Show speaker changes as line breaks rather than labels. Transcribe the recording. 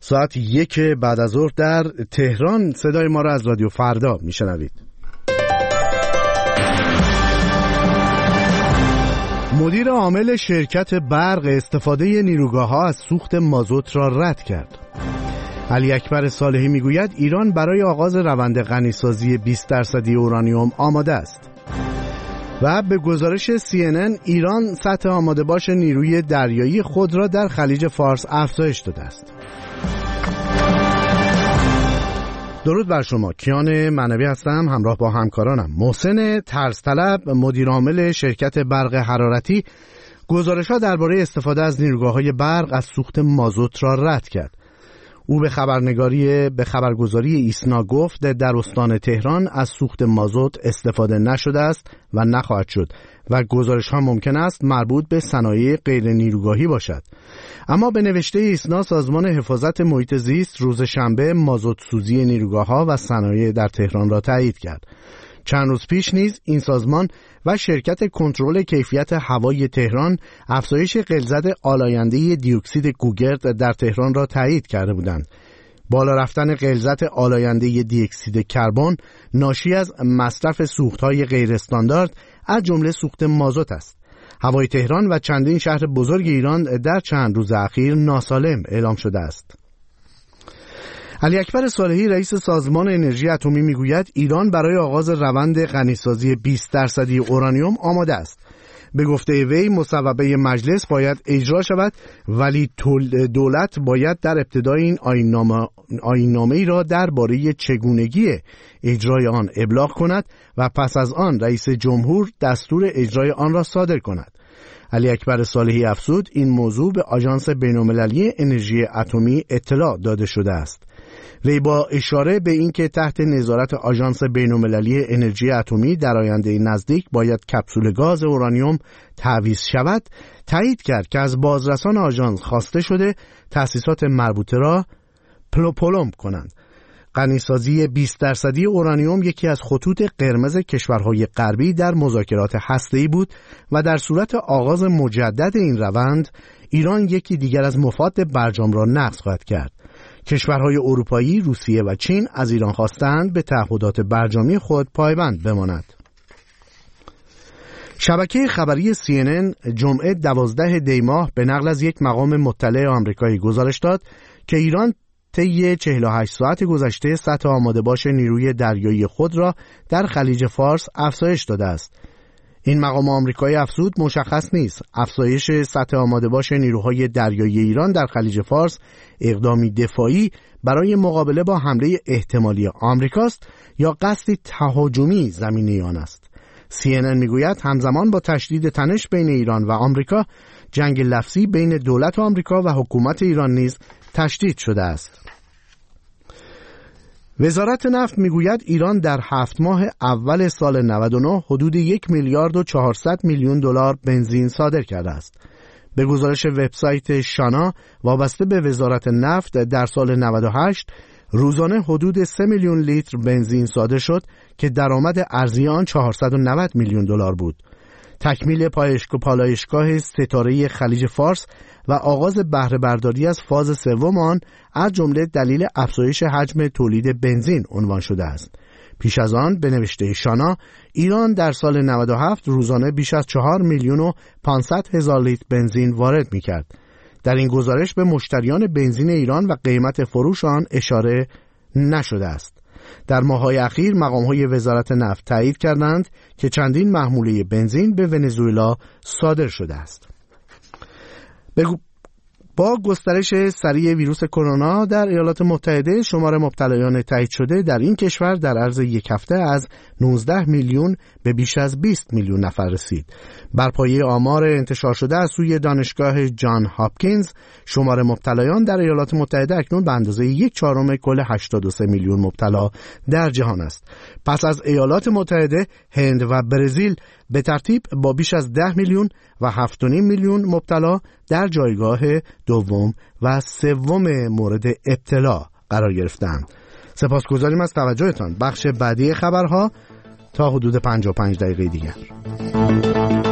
ساعت 1 بعد از ظهر در تهران. صدای ما را از رادیو فردا میشنوید. مدیر عامل شرکت برق استفاده نیروگاه‌ها از سوخت مازوت را رد کرد. علی اکبر صالحی میگوید ایران برای آغاز روند غنیسازی 20% اورانیوم آماده است. و به گزارش CNN ایران سطح آماده باش نیروی دریایی خود را در خلیج فارس افزایش داده است. درود بر شما، کیان معنوی هستم، همراه با همکارانم. محسن طرزطلب مدیر عامل شرکت برق حرارتی گزارش‌ها درباره استفاده از نیروگاه‌های برق از سوخت مازوت را رد کرد. او به خبرگزاری ایسنا گفت در استان تهران از سوخت مازوت استفاده نشده است و نخواهد شد و گزارش‌ها ممکن است مربوط به صنایع غیر نیروگاهی باشد. اما به نوشته ایسنا سازمان حفاظت محیط زیست روز شنبه مازوت سوزی نیروگاه‌ها و صنایع در تهران را تایید کرد. چند روز پیش نیز این سازمان و شرکت کنترل کیفیت هوای تهران افزایش غلظت آلاینده دیوکسید گوگرد در تهران را تایید کرده بودند. بالا رفتن غلظت آلاینده دیوکسید کربن ناشی از مصرف سوخت‌های غیر استاندارد از جمله سوخت مازوت است. هوای تهران و چندین شهر بزرگ ایران در چند روز اخیر ناسالم اعلام شده است. علی اکبر صالحی رئیس سازمان انرژی اتمی میگوید ایران برای آغاز روند غنیسازی 20% اورانیوم آماده است. به گفته وی مصوبه مجلس باید اجرا شود، ولی دولت باید در ابتدای این آیین‌نامه‌ای را درباره چگونگی اجرای آن ابلاغ کند و پس از آن رئیس جمهور دستور اجرای آن را صادر کند. علی اکبر صالحی افزود این موضوع به آژانس بین‌المللی انرژی اتمی اطلاع داده شده است. وی با اشاره به اینکه تحت نظارت آژانس بین‌المللی انرژی اتمی در آینده نزدیک باید کپسول گاز اورانیوم تعویض شود، تایید کرد که از بازرسان آژانس خواسته شده تأسیسات مربوطه را پلوپولم کنند. غنیسازی 20% اورانیوم یکی از خطوط قرمز کشورهای غربی در مذاکرات هسته‌ای بود و در صورت آغاز مجدد این روند ایران یکی دیگر از مفاد برجام را نقض خواهد کرد. کشورهای اروپایی، روسیه و چین از ایران خواستند به تعهدات برجامی خود پایبند بماند. شبکه خبری CNN جمعه 12 دی ماه به نقل از یک مقام مطلع آمریکایی گزارش داد که ایران طی 48 ساعت گذشته سطح آماده باش نیروی دریایی خود را در خلیج فارس افزایش داده است. این مقام آمریکایی افزود مشخص نیست افزایش سطح آماده باش نیروهای دریایی ایران در خلیج فارس اقدامی دفاعی برای مقابله با حمله احتمالی آمریکاست یا قصدی تهاجمی زمینی آن است. CNN میگوید همزمان با تشدید تنش بین ایران و آمریکا، جنگ لفظی بین دولت آمریکا و حکومت ایران نیز تشدید شده است. وزارت نفت میگوید ایران در 7 ماه اول سال 99 حدود 1 میلیارد و 400 میلیون دلار بنزین صادر کرده است. به گزارش وبسایت شانا وابسته به وزارت نفت در سال 98 روزانه حدود 3 میلیون لیتر بنزین صادر شد که درآمد ارزی آن 490 میلیون دلار بود. تکمیل پالایشگاه ستاره خلیج فارس و آغاز بهره برداری از فاز سوم آن از جمله دلیل افزایش حجم تولید بنزین عنوان شده است. پیش از آن به نوشته شانا ایران در سال 97 روزانه بیش از 4 میلیون و 500 هزار لیتر بنزین وارد می‌کرد. در این گزارش به مشتریان بنزین ایران و قیمت فروش آن اشاره نشده است. در ماه‌های اخیر مقام‌های وزارت نفت تایید کردند که چندین محموله بنزین به ونزوئلا صادر شده است. با گسترش سریع ویروس کرونا در ایالات متحده شمار مبتلایان تایید شده در این کشور در عرض یک هفته از 19 میلیون به بیش از 20 میلیون نفر رسید. بر پایه آمار انتشار شده از سوی دانشگاه جان هاپکینز شمار مبتلایان در ایالات متحده اکنون به اندازه 1/4 کل 83 میلیون مبتلا در جهان است. پس از ایالات متحده، هند و برزیل به ترتیب با بیش از 10 میلیون و 7.5 میلیون مبتلا در جایگاه دوم و سوم مورد ابتلا قرار گرفتند. سپاسگزاریم از توجهتان. بخش بعدی خبرها تا حدود 55 دقیقه دیگر.